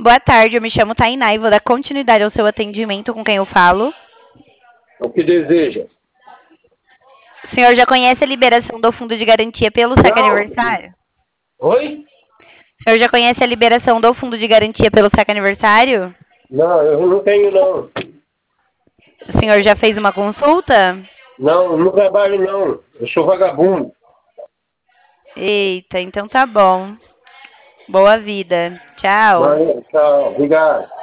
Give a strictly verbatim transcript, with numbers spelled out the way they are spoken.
boa tarde. Eu me chamo Tainá e vou dar continuidade ao seu atendimento com quem eu falo. O que deseja? O senhor já conhece a liberação do fundo de garantia pelo S E C Não. aniversário? Oi? O senhor já conhece a liberação do fundo de garantia pelo S E C aniversário? Não, eu não tenho não. O senhor já fez uma consulta? Não, não trabalho não. Eu sou vagabundo. Eita, então tá bom. Boa vida. Tchau. Valeu, tchau, obrigado.